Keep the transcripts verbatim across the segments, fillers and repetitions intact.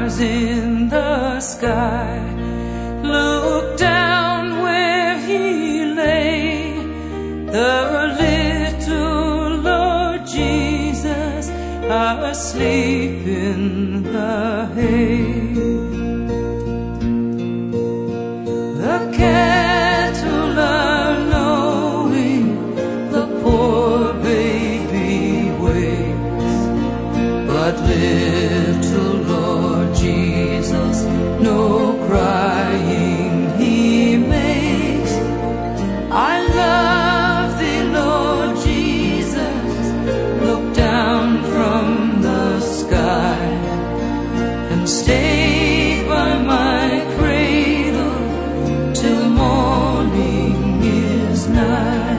stars in the sky. Look down where he lay, the little Lord Jesus, asleep in the hay. The cattle are lowing, the poor baby waits, but little Lord Jesus, no crying he makes. I love thee, Lord Jesus, look down from the sky and stay by my cradle till morning is nigh.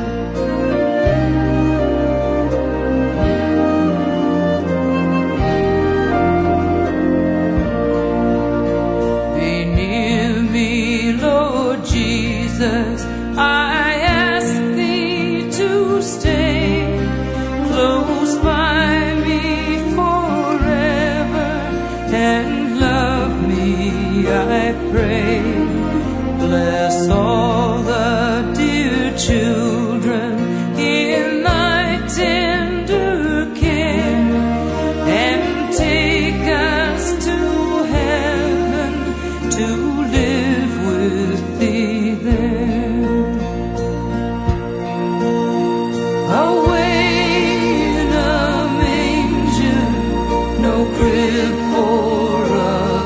Be near me, Lord Jesus, I ask thee to stay close by me forever and love me, I pray. Bless all the dear children in thy tender care, and take us to heaven to live with thee there. Away in a manger, no crib for us.